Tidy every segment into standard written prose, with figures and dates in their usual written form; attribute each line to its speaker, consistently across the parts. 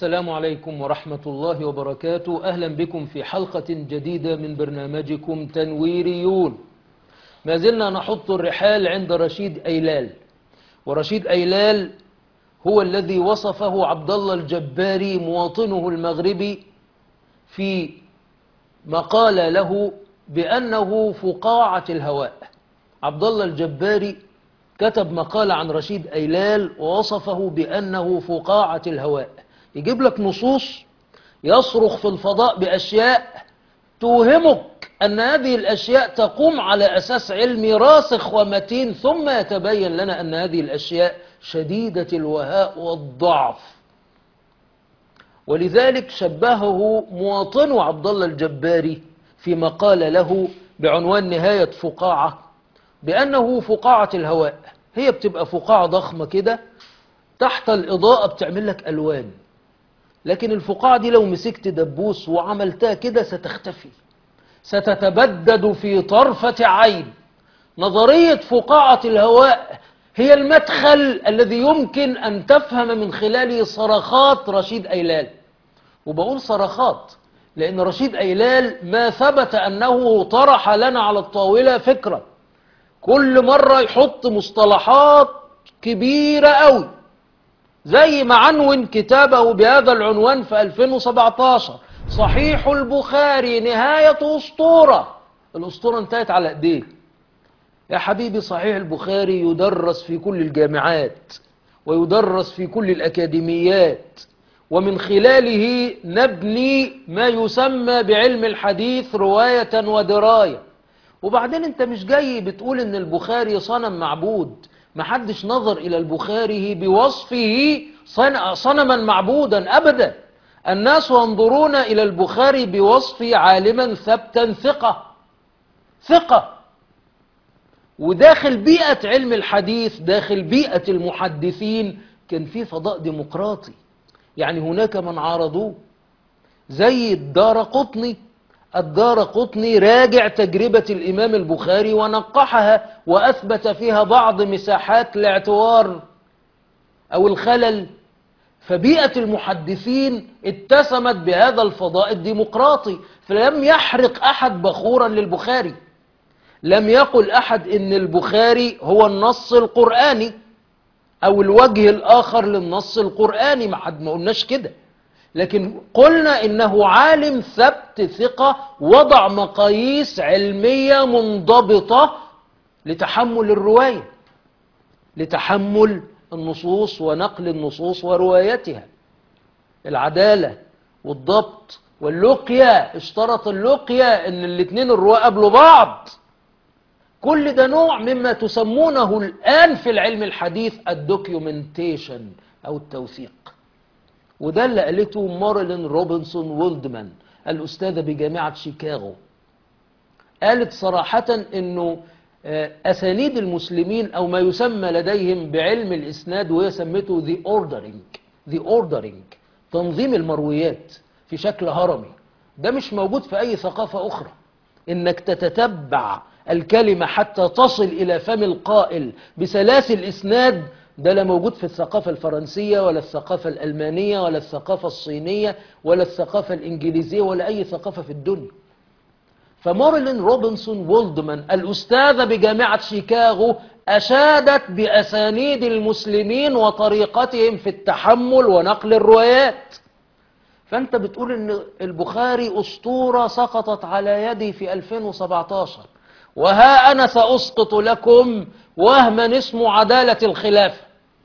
Speaker 1: السلام عليكم ورحمة الله وبركاته. أهلا بكم في حلقة جديدة من برنامجكم تنويريون. ما زلنا نحط الرحال عند رشيد أيلال، ورشيد أيلال هو الذي وصفه عبد الله الجباري مواطنه المغربي في مقال له بأنه فقاعة الهواء. عبد الله الجباري كتب مقال عن رشيد أيلال ووصفه بأنه فقاعة الهواء، يجيب لك نصوص يصرخ في الفضاء بأشياء توهمك أن هذه الأشياء تقوم على أساس علمي راسخ ومتين، ثم يتبين لنا أن هذه الأشياء شديدة الوهاء والضعف. ولذلك شبهه مواطن عبد الله الجباري في مقال له بعنوان نهاية فقاعة بأنه فقاعة الهواء. هي بتبقى فقاعة ضخمة كده تحت الإضاءة بتعمل لك ألوان، لكن الفقاعة دي لو مسكت دبوس وعملتها كده ستختفي، ستتبدد في طرفة عين. نظرية فقاعة الهواء هي المدخل الذي يمكن أن تفهم من خلاله صرخات رشيد أيلال. وبقول صرخات لأن رشيد أيلال ما ثبت أنه طرح لنا على الطاولة فكرة، كل مرة يحط مصطلحات كبيرة قوي، زي ما عنون كتابه بهذا العنوان في 2017: صحيح البخاري نهاية أسطورة. الأسطورة انتهت على ايديه يا حبيبي. صحيح البخاري يدرس في كل الجامعات ويدرس في كل الأكاديميات، ومن خلاله نبني ما يسمى بعلم الحديث رواية ودراية. وبعدين انت مش جاي بتقول ان البخاري صنم معبود، محدش نظر الى البخاري بوصفه صنما معبودا ابدا. الناس ينظرون الى البخاري بوصفه عالما ثبتا ثقة. وداخل بيئة علم الحديث، داخل بيئة المحدثين، كان في فضاء ديمقراطي. يعني هناك من عارضوه زي الدارقطني راجع تجربة الإمام البخاري ونقحها وأثبت فيها بعض مساحات الاعتوار أو الخلل. فبيئة المحدثين اتسمت بهذا الفضاء الديمقراطي، فلم يحرق أحد بخورا للبخاري. لم يقل أحد إن البخاري هو النص القرآني أو الوجه الآخر للنص القرآني، ما قلناش كده، لكن قلنا إنه عالم ثبت ثقة وضع مقاييس علمية منضبطة لتحمل الرواية، لتحمل النصوص ونقل النصوص وروايتها. العدالة والضبط واللقيا، اشترط اللقيا إن الاثنين الرواة قبلوا بعض. كل ده نوع مما تسمونه الآن في العلم الحديث الدوكيومنتيشن أو التوثيق. وده اللي قالته ماريلين روبنسون وولدمان الأستاذة بجامعة شيكاغو. قالت صراحة إنه أسانيد المسلمين أو ما يسمى لديهم بعلم الإسناد، وهي سمته the ordering تنظيم المرويات في شكل هرمي، ده مش موجود في أي ثقافة أخرى. إنك تتتبع الكلمة حتى تصل إلى فم القائل بسلاسل إسناد، ده لا موجود في الثقافة الفرنسية ولا الثقافة الألمانية ولا الثقافة الصينية ولا الثقافة الإنجليزية ولا أي ثقافة في الدنيا. فماريلين روبنسون وولدمان الأستاذة بجامعة شيكاغو أشادت بأسانيد المسلمين وطريقتهم في التحمل ونقل الروايات. فأنت بتقول إن البخاري أسطورة سقطت على يدي في 2017، وها أنا سأسقط لكم وهما اسمه عدالة الخلافة.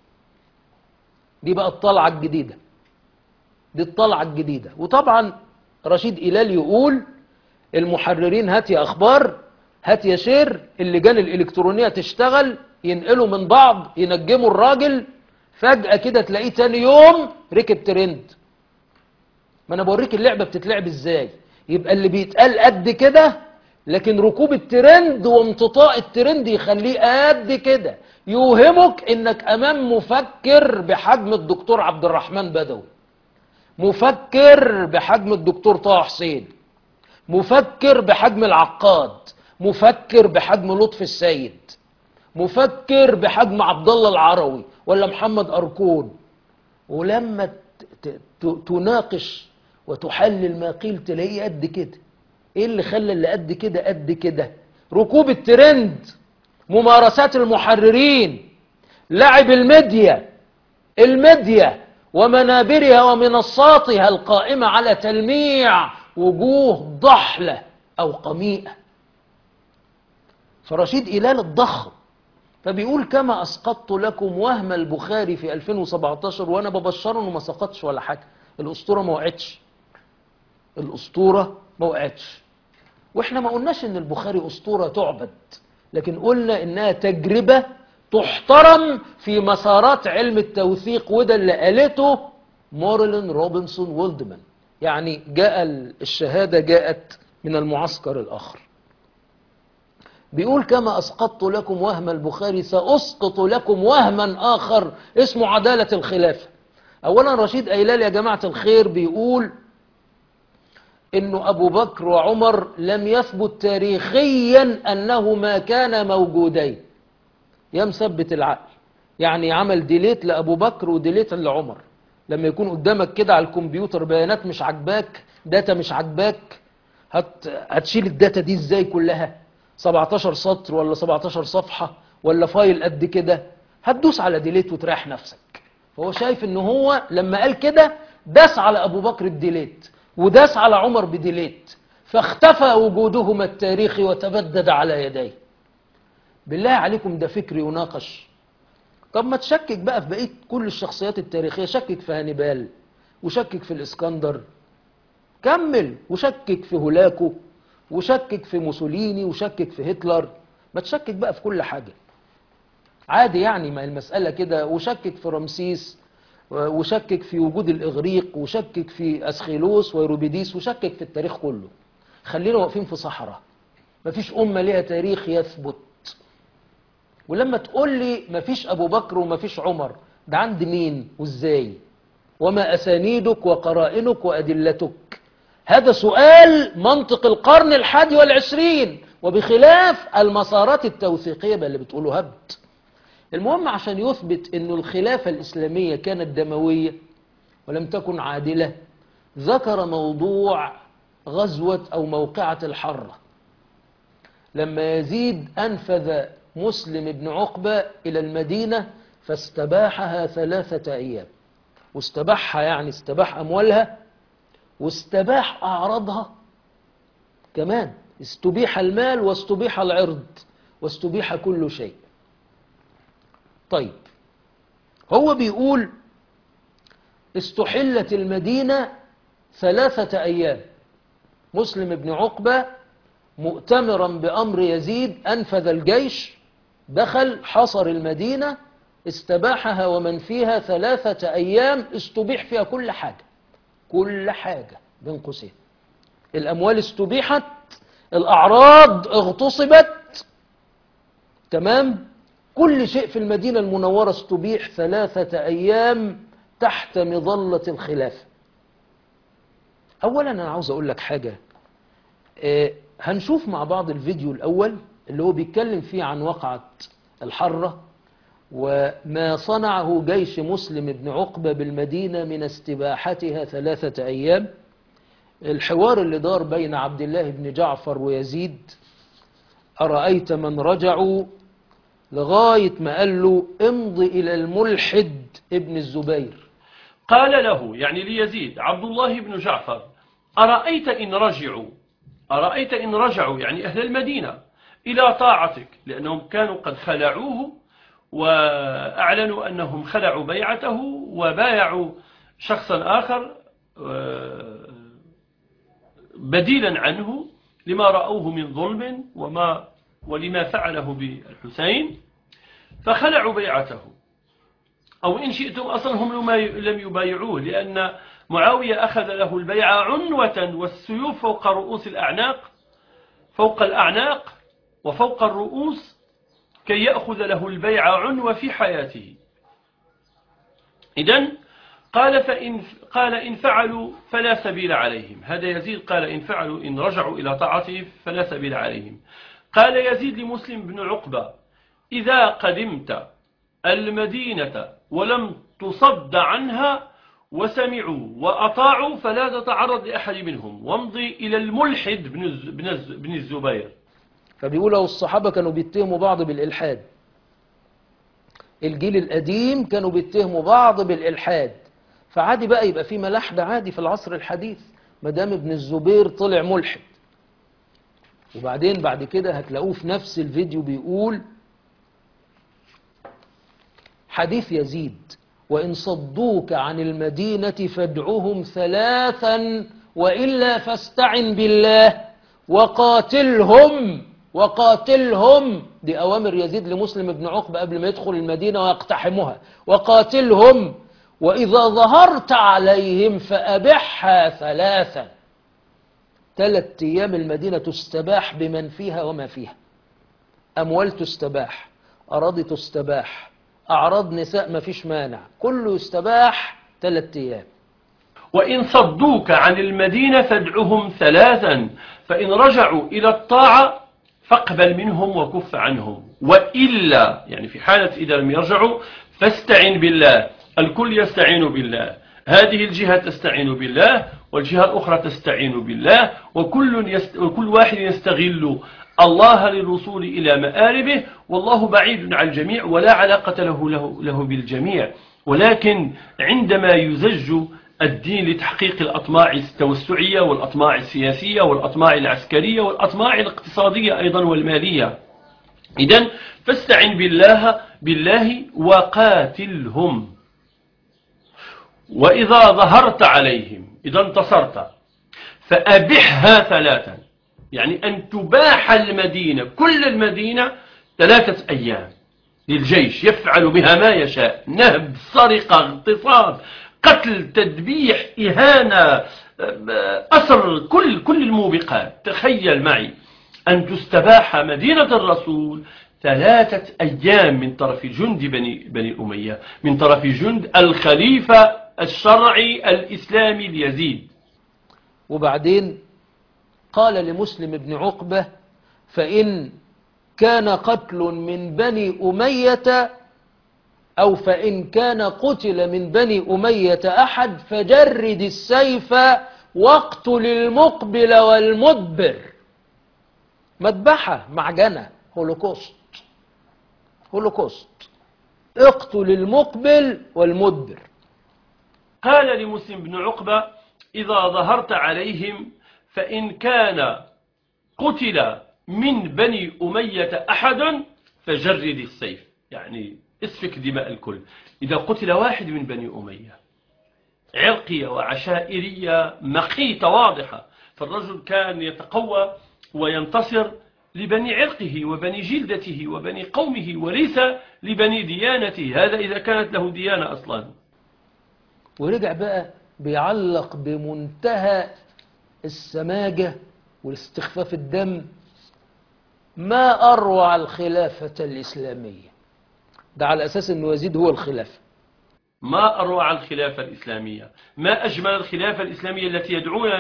Speaker 1: دي بقى الطلعة الجديدة، دي الطلعة الجديدة. وطبعا رشيد أيلال يقول المحررين هات يا أخبار، هات يا شير، اللجان الإلكترونية تشتغل، ينقلوا من بعض، ينجموا الراجل، فجأة كده تلاقيه تاني يوم ركب ترند. ما أنا بوريك اللعبة بتتلعب إزاي. يبقى اللي بيتقال قد كده، لكن ركوب الترند وامتطاء الترند يخليه قد كده، يوهمك انك امام مفكر بحجم الدكتور عبد الرحمن بدوي، مفكر بحجم الدكتور طه حسين، مفكر بحجم العقاد، مفكر بحجم لطفي السيد، مفكر بحجم عبد الله العروي ولا محمد أركون. ولما تناقش وتحلل ما قيل تلاقيه قد كده. ايه اللي خلى اللي قد كده قد كده؟ ركوب الترند، ممارسات المحررين، لعب الميديا ومنابرها ومنصاتها القائمة على تلميع وجوه ضحلة أو قميئة. فرشيد إلال الضخم فبيقول كما أسقطت لكم وهم البخاري في 2017، وأنا ببشره إنه ما سقطش ولا حاجة. الأسطورة ما وقعتش، الأسطورة ما وقعتش. وإحنا ما قلناش إن البخاري أسطورة تعبد، لكن قلنا إنها تجربة تحترم في مسارات علم التوثيق، وده اللي قالته مارلين روبنسون وولدمان. يعني الشهادة جاءت من المعسكر الآخر. بيقول كما أسقطت لكم وهم البخاري سأسقط لكم وهما آخر اسمه عدالة الخلافة. أولا رشيد أيلال يا جماعة الخير بيقول إنه أبو بكر وعمر لم يثبت تاريخيا أنهما كانا موجودين. يا مثبت العقل، يعني عمل ديليت لأبو بكر وديليت لعمر. لما يكون قدامك كده على الكمبيوتر بيانات مش عجباك، داتا مش عجباك، هتشيل الداتا دي ازاي كلها؟ 17 سطر ولا 17 صفحة ولا فايل قد كده؟ هتدوس على ديليت وتريح نفسك. فهو شايف ان هو لما قال كده داس على ابو بكر بديليت وداس على عمر بديليت، فاختفى وجودهما التاريخي وتبدد على يديه. بالله عليكم ده فكر يناقش؟ طب ما تشكك بقى في بقية كل الشخصيات التاريخية، شكك في هانيبال وشكك في الإسكندر، كمل وشكك في هولاكو وشكك في موسوليني وشكك في هتلر. ما تشكك بقى في كل حاجة عادي يعني، ما المسألة كده. وشكك في رمسيس وشكك في وجود الإغريق وشكك في أسخيلوس ويروبيديس وشكك في التاريخ كله. خلينا واقفين في صحراء، مفيش أمة ليها تاريخ يثبت. ولما تقول لي مفيش أبو بكر ومفيش عمر، ده عند مين وإزاي؟ وما أسانيدك وقرائنك وأدلتك؟ هذا سؤال منطق القرن 21، وبخلاف المسارات التوثيقية بل اللي بتقوله هبد. المهم عشان يثبت أن الخلافة الإسلامية كانت دموية ولم تكن عادلة، ذكر موضوع غزوة أو موقعة الحرة، لما يزيد أنفذ مسلم بن عقبة إلى المدينة فاستباحها 3 أيام. واستباحها يعني استباح أموالها واستباح أعراضها كمان، استبيح المال واستبيح العرض واستبيح كل شيء. طيب هو بيقول استحلت المدينة 3 أيام. مسلم بن عقبة مؤتمرا بأمر يزيد أنفذ الجيش، دخل حصر المدينة، استباحها ومن فيها 3 أيام، استبيح فيها كل حاجة، كل حاجة بين قوسين. الأموال استبيحت، الأعراض اغتصبت، تمام، كل شيء في المدينة المنورة استبيح 3 أيام تحت مظلة الخلافة. أولا أنا عاوز أقول لك حاجة، هنشوف مع بعض الفيديو الأول اللي هو بيتكلم فيه عن وقعة الحرة وما صنعه جيش مسلم بن عقبة بالمدينة من استباحتها 3 أيام. الحوار اللي دار بين عبد الله بن جعفر ويزيد، أرأيت من رجعوا، لغاية ما قال له امضي إلى الملحد ابن الزبير.
Speaker 2: قال له يعني ليزيد عبد الله بن جعفر أرأيت إن رجعوا يعني أهل المدينة إلى طاعتك، لأنهم كانوا قد خلعوه وأعلنوا أنهم خلعوا بيعته وبايعوا شخصا آخر بديلا عنه لما رأوه من ظلم ولما فعله بالحسين، فخلعوا بيعته. أو إن شئتم أصلا هم لم يبايعوه، لأن معاوية أخذ له البيعة عنوة والسيوف فوق رؤوس الأعناق، فوق الأعناق وفوق الرؤوس، كي يأخذ له البيعة عنوة في حياته. إذن قال إن فعلوا فلا سبيل عليهم. هذا يزيد قال إن فعلوا إن رجعوا إلى طاعته فلا سبيل عليهم. قال يزيد لمسلم بن عقبة إذا قدمت المدينة ولم تصد عنها وسمعوا وأطاعوا فلا تتعرض لأحد منهم، وامضي إلى الملحد بن الزبير.
Speaker 1: فبيقولوا الصحابة كانوا بيتهموا بعض بالإلحاد، الجيل القديم كانوا بيتهموا بعض بالإلحاد، فعادي بقى يبقى في ملاحدة عادي في العصر الحديث مدام ابن الزبير طلع ملحد. وبعدين بعد كده هتلاقوه في نفس الفيديو بيقول حديث يزيد: وإن صدوك عن المدينة فادعهم 3 وإلا فاستعن بالله وقاتلهم. دي أوامر يزيد لمسلم بن عقبة قبل ما يدخل المدينة ويقتحمها: وقاتلهم، وإذا ظهرت عليهم فأبحها 3. 3 أيام المدينة تستباح بمن فيها وما فيها، أموال تستباح، أراضي تستباح، أعراض نساء ما فيش مانع، كله يستباح 3 أيام.
Speaker 2: وإن صدوك عن المدينة فادعهم 3، فإن رجعوا إلى الطاعة فاقبل منهم وكف عنهم، وإلا يعني في حالة إذا لم يرجعوا فاستعن بالله. الكل يستعين بالله، هذه الجهة تستعين بالله والجهة الأخرى تستعين بالله، وكل واحد يستغل الله للوصول إلى مآربه، والله بعيد عن الجميع ولا علاقة له بالجميع. ولكن عندما يزج الدين لتحقيق الأطماع التوسعية والأطماع السياسية والأطماع العسكرية والأطماع الاقتصادية أيضا والمالية، إذن فاستعن بالله وقاتلهم. وإذا ظهرت عليهم، إذا انتصرت، فأبحها 3، يعني أن تباح المدينة، كل المدينة 3 أيام للجيش يفعل بها ما يشاء: نهب، سرقة، اغتصاب، قتل، تذبيح، إهانة، أسر، كل الموبقات. تخيل معي أن تستباح مدينة الرسول 3 أيام من طرف جند بني أمية، من طرف جند الخليفة الشرعي الإسلامي ليزيد.
Speaker 1: وبعدين قال لمسلم بن عقبة: فإن كان قتل من بني أمية أو فإن كان قتل من بني أمية أحد فجرد السيف واقتل المقبل والمدبر. مذبحة، معجنة، هولوكوست. اقتل المقبل والمدبر.
Speaker 2: قال لمسلم بن عقبة: إذا ظهرت عليهم فإن كان قتل من بني أمية أحد فجرد السيف، يعني اسفك دماء الكل. إذا قتل واحد من بني أمية، عرقية وعشائرية مقيتة واضحة، فالرجل كان يتقوى وينتصر لبني عرقه وبني جلدته وبني قومه وليس لبني ديانته، هذا إذا كانت له ديانة أصلا.
Speaker 1: ورجع بقى بيعلق بمنتهى السماجة والاستخفاف الدم: ما أروع الخلافة الإسلامية. ده على أساس أنه يزيد هو الخلافة.
Speaker 2: ما أروع الخلافة الإسلامية، ما أجمل الخلافة الإسلامية التي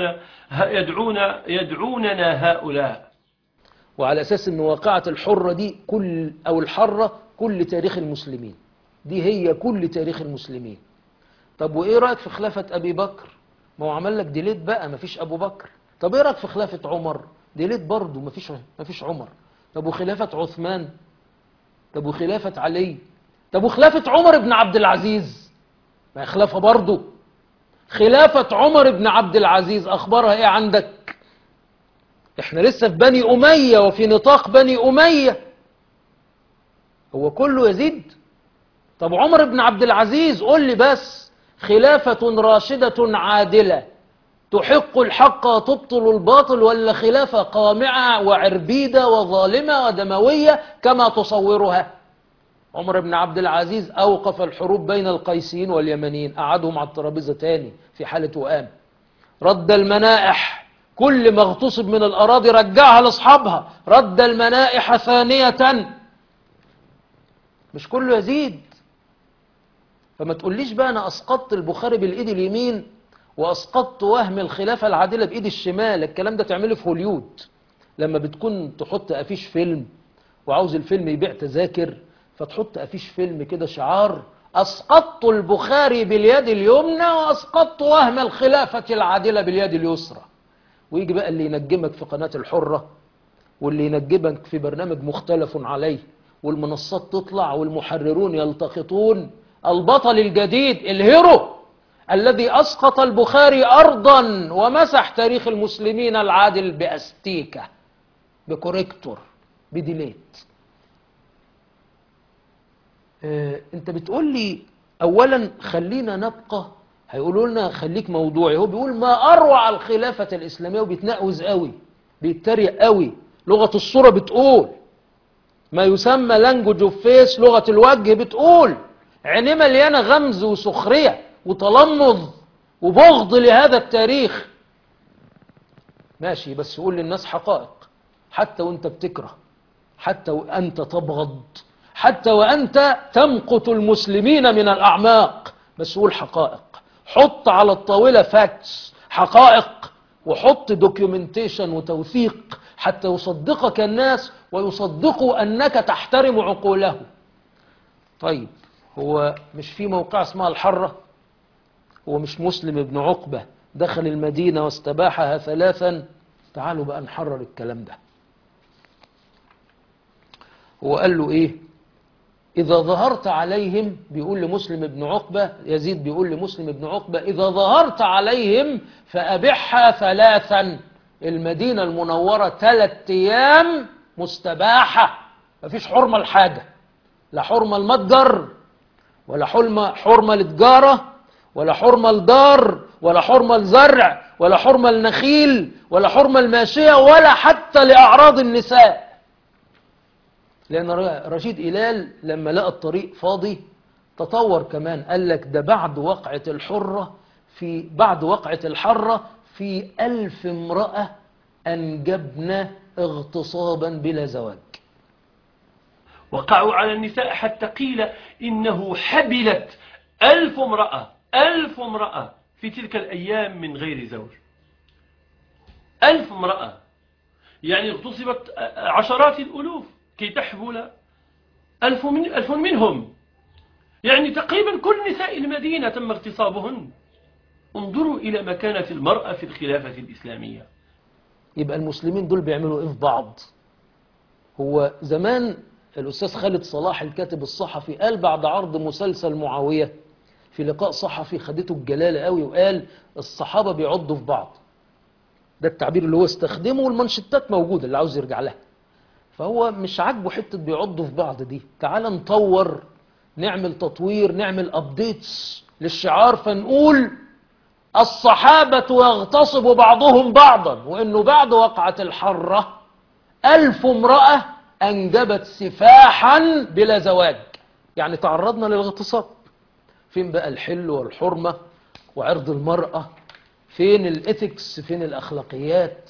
Speaker 2: يدعوننا هؤلاء.
Speaker 1: وعلى أساس أن واقعة الحرة دي الحرة كل تاريخ المسلمين، دي هي كل تاريخ المسلمين. طب وإيه رأيك في خلافة أبي بكر؟ ما هو عمل لك ديليت بقى، ما فيش أبو بكر. طب إيه رأيك في خلافة عمر؟ ديليت برضو، ما فيش عمر. طب وخلافة عثمان؟ طب وخلافة علي؟ طب وخلافة عمر بن عبد العزيز؟ ما هي خلافة برضو. خلافة عمر بن عبد العزيز أخبارها إيه عندك؟ إحنا لسه في بني أمية وفي نطاق بني أمية، هو كله يزيد. طب عمر بن عبد العزيز قول لي بس: خلافة راشدة عادلة تحق الحق وتبطل الباطل، ولا خلافة قامعة وعربيدة وظالمة ودموية كما تصورها؟ عمر بن عبد العزيز أوقف الحروب بين القيسيين واليمنيين، قعدهم على الترابيزة تاني في حالة وئام. رد المنائح، كل ما اغتصب من الأراضي رجعها لأصحابها، رد المنائح ثانية. مش كله يزيد. فما تقوليش بقى أنا أسقطت البخاري بالإيد اليمين وأسقطت وهم الخلافة العادلة بإيد الشمال. الكلام ده تعمله في هوليود لما بتكون تحط أفيش فيلم وعاوز الفيلم يبيع تذاكر، فتحط أفيش فيلم كده شعار: أسقطت البخاري باليد اليمنى وأسقطت وهم الخلافة العادلة باليد اليسرى. ويجي بقى اللي ينجمك في قناة الحرة، واللي ينجمك في برنامج مختلف عليه، والمنصات تطلع والمحررون يلتقطون البطل الجديد الهيرو الذي أسقط البخاري أرضا ومسح تاريخ المسلمين العادل بأستيكة، بكوريكتور، بديليت. انت بتقول لي اولا خلينا نبقى، هيقولوا لنا خليك موضوعي. هو بيقول ما اروع الخلافة الاسلامية، وبيتنقوز قوي، بيتريق قوي. لغة الصورة بتقول، ما يسمى لانجوج اوف فيس، لغة الوجه بتقول، عينيه مليانة غمز وسخرية وتلمظ وبغض لهذا التاريخ. ماشي، بس قول للناس حقائق، حتى وانت بتكره، حتى وانت تبغض، حتى وانت تمقت المسلمين من الاعماق، بس قول حقائق. حط على الطاولة فاكتس، حقائق، وحط دوكيومنتيشن وتوثيق حتى يصدقك الناس ويصدقوا انك تحترم عقوله. طيب، هو مش في موقع اسمها الحرة؟ هو مش مسلم ابن عقبة دخل المدينة واستباحها 3؟ تعالوا بقى نحرر الكلام ده. هو قال له ايه؟ إذا ظهرت عليهم، بيقول لمسلم ابن عقبة، يزيد بيقول لمسلم ابن عقبة، إذا ظهرت عليهم فأبحها 3. المدينة المنورة 3 أيام مستباحة، مفيش حرمة لحاجة، لا حرمة المتجر، ولا حرمة لتجارة، ولا حرمة الدار، ولا حرمة الزرع، ولا حرمة النخيل، ولا حرمة الماشية، ولا حتى لأعراض النساء. لأن رشيد إلال لما لقى الطريق فاضي تطور كمان، قال لك ده بعد وقعة الحرة في 1000 امرأة أنجبن اغتصابا بلا زواج.
Speaker 2: وقعوا على النساء حتى قيل إنه حبلت 1000 امرأة 1000 امرأة في تلك الأيام من غير زوج. 1000 امرأة، يعني اغتصبت عشرات الألوف كي تحبل 1000 منهم. يعني تقريبا كل نساء المدينة تم اغتصابهن. انظروا إلى مكانة المرأة في الخلافة الإسلامية.
Speaker 1: يبقى المسلمين دول بيعملوا إيه في بعض؟ هو زمان الأستاذ خالد صلاح الكاتب الصحفي قال بعد عرض مسلسل معاوية في لقاء صحفي خدته الجلالة قوي، وقال الصحابة بيعضوا في بعض. ده التعبير اللي هو استخدمه، والمنشطات موجودة اللي عاوز يرجع لها. فهو مش عاجبه حتة بيعضوا في بعض دي. تعال نطور، نعمل تطوير، نعمل أبديتس للشعار، فنقول الصحابة يغتصب بعضهم بعضا، وإنه بعد وقعة الحرة 1000 امرأة أنجبت سفاحا بلا زواج، يعني تعرضنا للاغتصاب. فين بقى الحل والحرمة وعرض المرأة؟ فين الإثكس؟ فين الأخلاقيات؟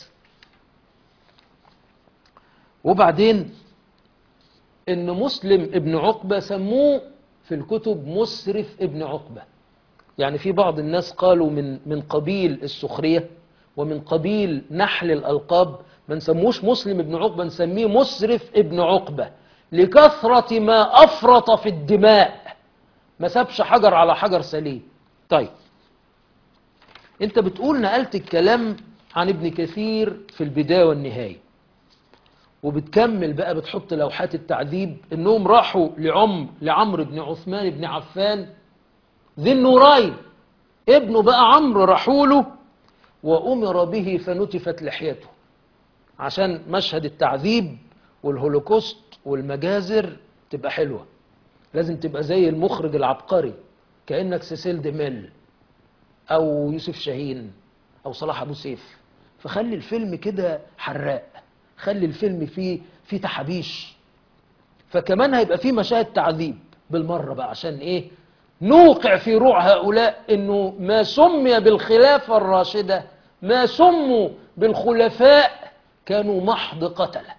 Speaker 1: وبعدين إن مسلم ابن عقبة سموه في الكتب مسرف ابن عقبة. يعني في بعض الناس قالوا من قبيل السخرية ومن قبيل نحل الألقاب، ما نسموش مسلم ابن عقبة، نسميه مسرف ابن عقبة، لكثرة ما أفرط في الدماء، ما سابش حجر على حجر سليم. طيب، انت بتقول نقلت الكلام عن ابن كثير في البداية والنهاية، وبتكمل بقى بتحط لوحات التعذيب انهم راحوا لعمرو بن عثمان بن عفان ذي النورين، ابنه بقى عمرو، راحوا له وأمر به فنتفت لحيته، عشان مشهد التعذيب والهولوكوست والمجازر تبقى حلوة. لازم تبقى زي المخرج العبقري، كأنك سيسيل ديميل أو يوسف شاهين أو صلاح أبو سيف. فخلي الفيلم كده حراق، خلي الفيلم فيه تحابيش. فكمان هيبقى فيه مشاهد تعذيب بالمرة بقى، عشان إيه؟ نوقع في روع هؤلاء إنه ما سمي بالخلافة الراشدة، ما سموا بالخلفاء، كانوا محض قتلة.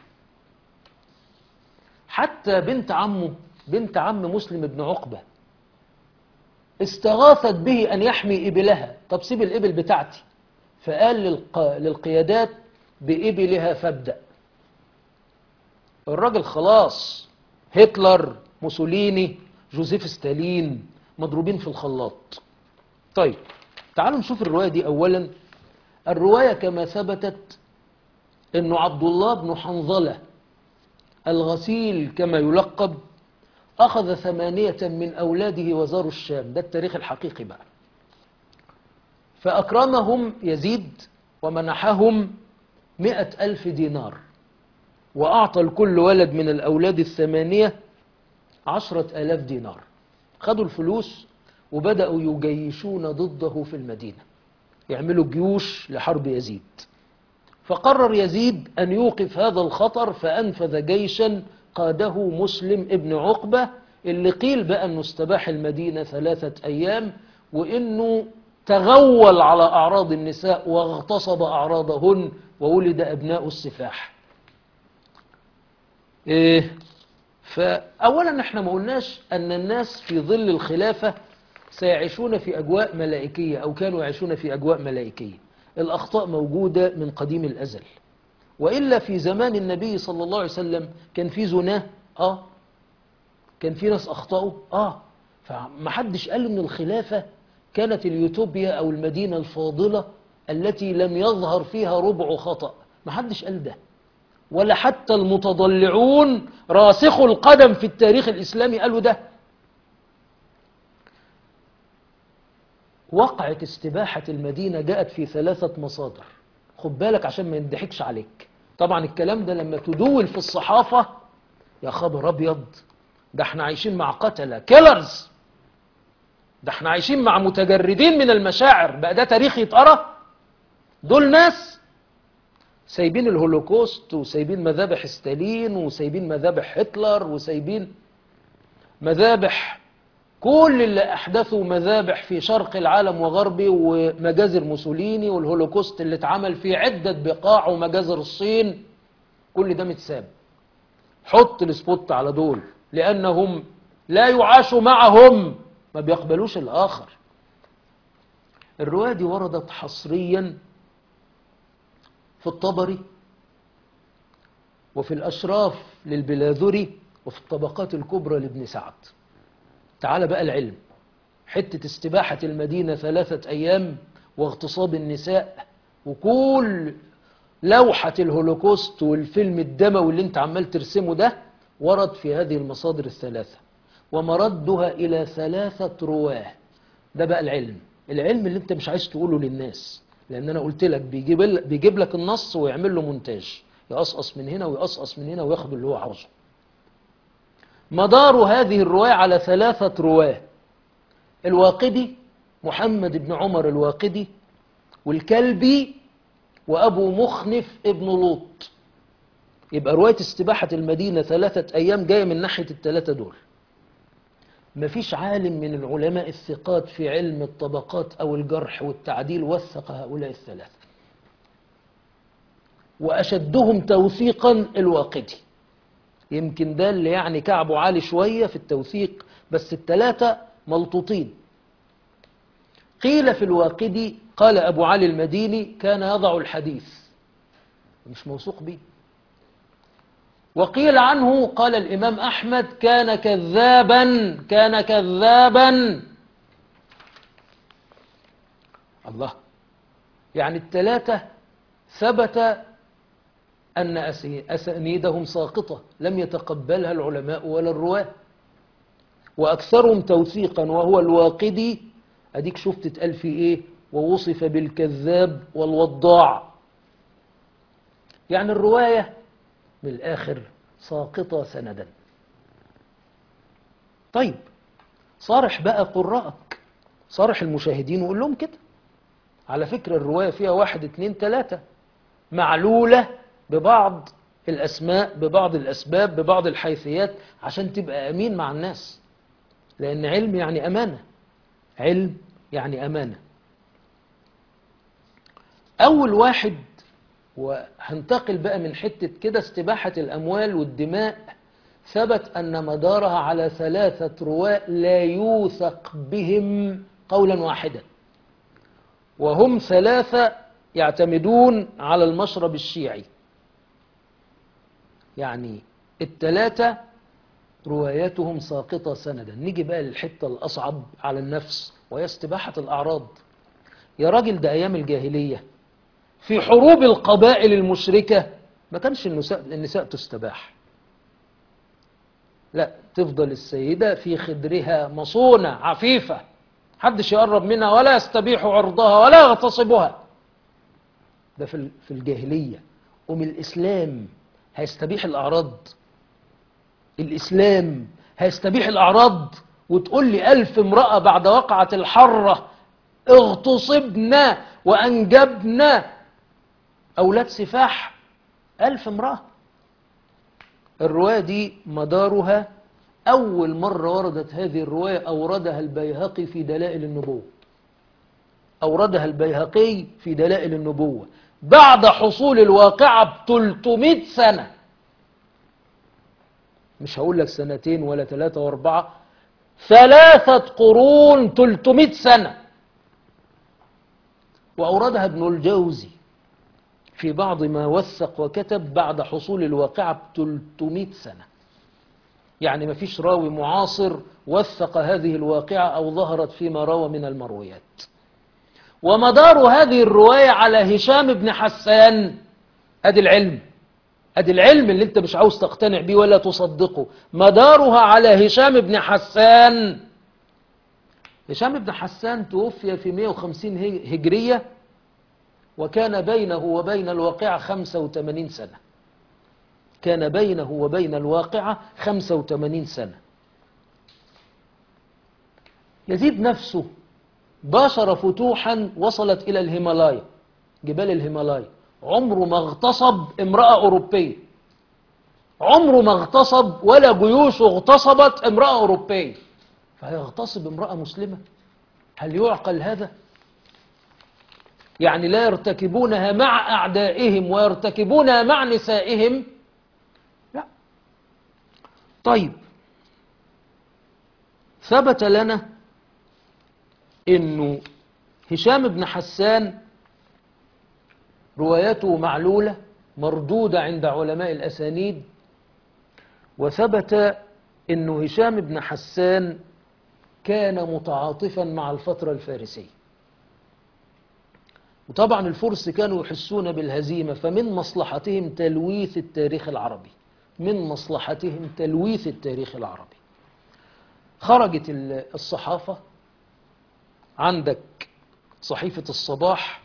Speaker 1: حتى بنت عم مسلم بن عقبة استغاثت به أن يحمي إبلها. طب سيب الإبل بتاعتي، فقال للقيادات بإبلها فابدأ. الراجل خلاص، هتلر، موسوليني، جوزيف ستالين مضروبين في الخلاط. طيب تعالوا نشوف الرواية دي. أولا الرواية كما ثبتت أنه عبد الله بن حنظلة الغسيل كما يلقب أخذ 8 من أولاده وزاروا الشام، ده التاريخ الحقيقي بقى، فأكرمهم يزيد ومنحهم 100,000 دينار، وأعطى لكل ولد من الأولاد 8 10,000 دينار. خدوا الفلوس وبدأوا يجيشون ضده في المدينة، يعملوا جيوش لحرب يزيد. فقرر يزيد أن يوقف هذا الخطر، فأنفذ جيشا قاده مسلم ابن عقبة، اللي قيل بقى أنه استباح المدينة 3 أيام، وأنه تغول على أعراض النساء واغتصب أعراضهن، وولد أبناء السفاح. فأولا احنا ما قلناش أن الناس في ظل الخلافة سيعيشون في أجواء ملائكية أو كانوا يعيشون في أجواء ملائكية. الأخطاء موجودة من قديم الأزل، وإلا في زمان النبي صلى الله عليه وسلم كان في زناه، كان في ناس أخطأوا، فمحدش قال إن الخلافة كانت اليوتوبيا أو المدينة الفاضلة التي لم يظهر فيها ربع خطأ، محدش قال ده، ولا حتى المتضلعون راسخوا القدم في التاريخ الإسلامي قالوا ده. وقعة استباحة المدينة جاءت في 3 مصادر، خد بالك عشان ما يندحكش عليك. طبعا الكلام ده لما تدول في الصحافة يا خبر أبيض، ده احنا عايشين مع قتلة كيلرز، ده احنا عايشين مع متجردين من المشاعر، بقى ده تاريخ يتقرأ؟ دول ناس سايبين الهولوكوست وسايبين مذابح ستالين وسايبين مذابح هتلر وسايبين مذابح كل اللي أحدثوا مذابح في شرق العالم وغربه، ومجازر موسوليني والهولوكوست اللي اتعمل في عدة بقاع ومجازر الصين، كل ده متساب. حط السبوت على دول لأنهم لا يعاش معهم، ما بيقبلوش الآخر. الرواية دي وردت حصريا في الطبري وفي الأشراف للبلاذري وفي الطبقات الكبرى لابن سعد. تعال بقى العلم، حتة استباحة المدينة 3 أيام واغتصاب النساء وكل لوحة الهولوكوست والفيلم الدموي اللي انت عمال ترسمه ده ورد في هذه المصادر ال3، ومردها إلى 3 رواه. ده بقى العلم اللي انت مش عايز تقوله للناس، لأن أنا قلت لك بيجيب لك النص ويعمل له مونتاج، يقصقص من هنا ويقصقص من هنا وياخد اللي هو عاوزه. مدار هذه الرواية على 3 رواه: الواقدي محمد بن عمر الواقدي، والكلبي، وأبو مخنف ابن لوط. يبقى رواية استباحة المدينة 3 أيام جاية من ناحية ال3 دول. مفيش عالم من العلماء الثقات في علم الطبقات أو الجرح والتعديل وثق هؤلاء ال3، وأشدهم توثيقا الواقدي. يمكن ده اللي يعني كعبه عالي شوية في التوثيق، بس ال3 ملطوطين. قيل في الواقدي قال أبو علي المديني كان يضع الحديث، مش موثوق به. وقيل عنه قال الإمام أحمد كان كذابا، كان كذابا. الله، يعني ال3 ثبت أن أسانيدهم ساقطة لم يتقبلها العلماء ولا الرواة، وأكثرهم توثيقا وهو الواقدي. أديك شفت اتقال في إيه؟ ووصف بالكذاب والوضاع. يعني الرواية من الآخر ساقطة سندا. طيب صارح بقى قراءك، صارح المشاهدين وقول لهم كده، على فكرة الرواية فيها 1 2 3 معلولة ببعض الأسماء ببعض الأسباب ببعض الحيثيات عشان تبقى أمين مع الناس، لأن علم يعني أمانة، علم يعني أمانة. أول واحد، وهنتقل بقى من حتة كده استباحة الأموال والدماء، ثبت أن مدارها على 3 رواة لا يوثق بهم قولا واحدا، وهم 3 يعتمدون على المشرب الشيعي. يعني ال3 رواياتهم ساقطة سندا. نيجي بقى للحتة الأصعب على النفس وهي استباحة الأعراض. يا راجل ده أيام الجاهلية في حروب القبائل المشركة ما كانش النساء تستباح، لا، تفضل السيدة في خدرها مصونة عفيفة، محدش يقرب منها ولا يستبيح عرضها ولا يغتصبها. ده في الجاهلية. الإسلام هيستبيح الأعراض؟ الإسلام هيستبيح الأعراض؟ وتقول لي 1000 امرأة بعد وقعة الحرة اغتصبنا وأنجبنا أولاد سفاح؟ 1000 امرأة. الرواية دي مدارها أول مرة وردت هذه الرواية أوردها البيهقي في دلائل النبوة. أوردها البيهقي في دلائل النبوة بعد حصول الواقعة ب300 سنة. مش هقول لك 2 ولا 3 و4، 3 قرون، 300 سنة. وأوردها ابن الجوزي في بعض ما وثق وكتب بعد حصول الواقعة ب300 سنة. يعني ما فيش راوي معاصر وثق هذه الواقعة أو ظهرت فيما روى من المرويات. ومدار هذه الرواية على هشام بن حسان. أدي العلم، أدي العلم اللي أنت مش عاوز تقتنع بيه ولا تصدقه. مدارها على هشام بن حسان. هشام بن حسان توفي في 150 هجرية، وكان بينه وبين الواقعة 85 سنة. كان بينه وبين الواقعة 85 سنة. يزيد نفسه باشر فتوحا وصلت إلى الهيمالايا، جبال الهيمالايا. عمره ما اغتصب امرأة أوروبية، عمره ما اغتصب ولا جيوش اغتصبت امرأة أوروبية، فيغتصب امرأة مسلمة؟ هل يعقل هذا؟ يعني لا يرتكبونها مع أعدائهم ويرتكبونها مع نسائهم؟ لا. طيب، ثبت لنا إنه هشام بن حسان روايته معلولة مردودة عند علماء الأسانيد. وثبت إنه هشام بن حسان كان متعاطفا مع الفترة الفارسية. وطبعا الفرس كانوا يحسون بالهزيمة، فمن مصلحتهم تلويث التاريخ العربي، من مصلحتهم تلويث التاريخ العربي. خرجت الصحافة، عندك صحيفة الصباح،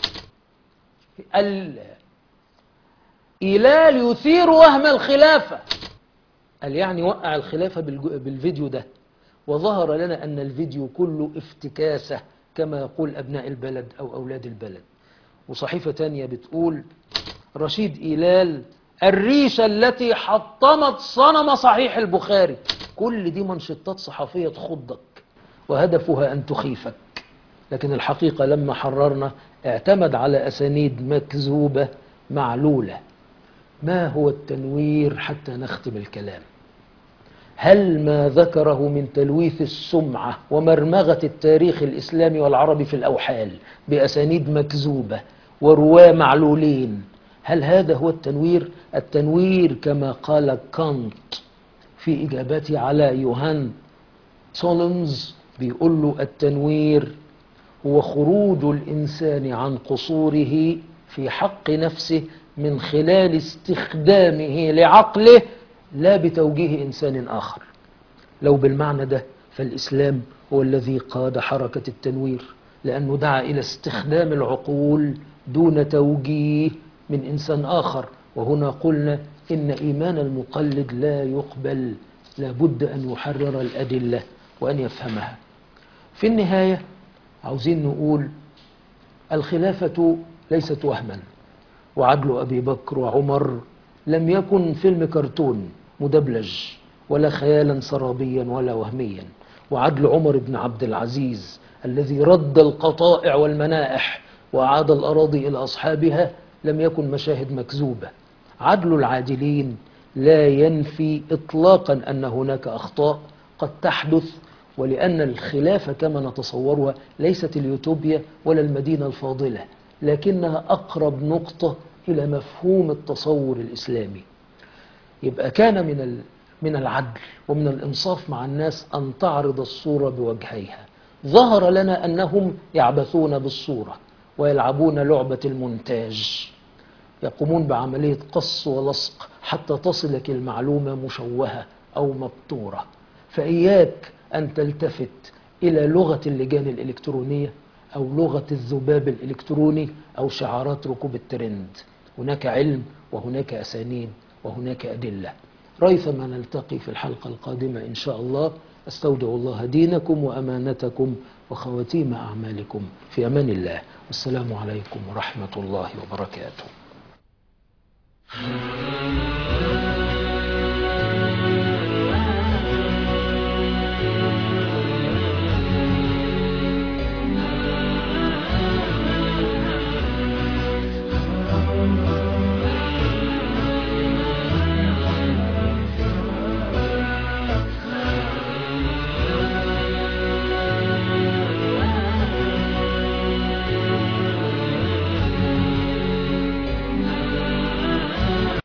Speaker 1: الإيلال يثير وهم الخلافة، قال يعني وقع الخلافة بالفيديو ده. وظهر لنا أن الفيديو كله افتكاسة كما يقول أبناء البلد أو أولاد البلد. وصحيفة تانية بتقول رشيد إيلال الريشة التي حطمت صنم صحيح البخاري. كل دي منشطات صحفية تخضك وهدفها أن تخيفك. لكن الحقيقة لما حررنا اعتمد على أسانيد مكذوبة معلولة. ما هو التنوير حتى نختم الكلام؟ هل ما ذكره من تلويث السمعة ومرمغة التاريخ الإسلامي والعربي في الأوحال بأسانيد مكذوبة ورواه معلولين، هل هذا هو التنوير؟ التنوير كما قال كانت في إجابته على يوهان سولمز، بيقول له التنوير هو خروج الإنسان عن قصوره في حق نفسه من خلال استخدامه لعقله لا بتوجيه إنسان آخر. لو بالمعنى ده فالإسلام هو الذي قاد حركة التنوير، لأنه دعا إلى استخدام العقول دون توجيه من إنسان آخر. وهنا قلنا إن إيمان المقلد لا يقبل، لابد أن يحرر الأدلة وأن يفهمها. في النهاية عاوزين نقول الخلافة ليست وهما، وعدل أبي بكر وعمر لم يكن فيلم كرتون مدبلج ولا خيالا سرابيا ولا وهميا. وعدل عمر بن عبد العزيز الذي رد القطائع والمنائح وأعاد الأراضي إلى أصحابها لم يكن مشاهد مكذوبة. عدل العادلين لا ينفي إطلاقا أن هناك أخطاء قد تحدث، ولأن الخلافة كما نتصورها ليست اليوتوبيا ولا المدينة الفاضلة، لكنها أقرب نقطة إلى مفهوم التصور الإسلامي. يبقى كان من العدل ومن الإنصاف مع الناس أن تعرض الصورة بوجهيها. ظهر لنا أنهم يعبثون بالصورة ويلعبون لعبة المونتاج، يقومون بعملية قص ولصق حتى تصلك المعلومة مشوهة أو مبتورة. فإياك أن تلتفت إلى لغة اللجان الإلكترونية أو لغة الذباب الإلكتروني أو شعارات ركوب الترند. هناك علم وهناك أسانيد وهناك أدلة. ريثما نلتقي في الحلقة القادمة إن شاء الله. أستودع الله دينكم وأمانتكم وخواتيم أعمالكم في أمان الله، والسلام عليكم ورحمة الله وبركاته.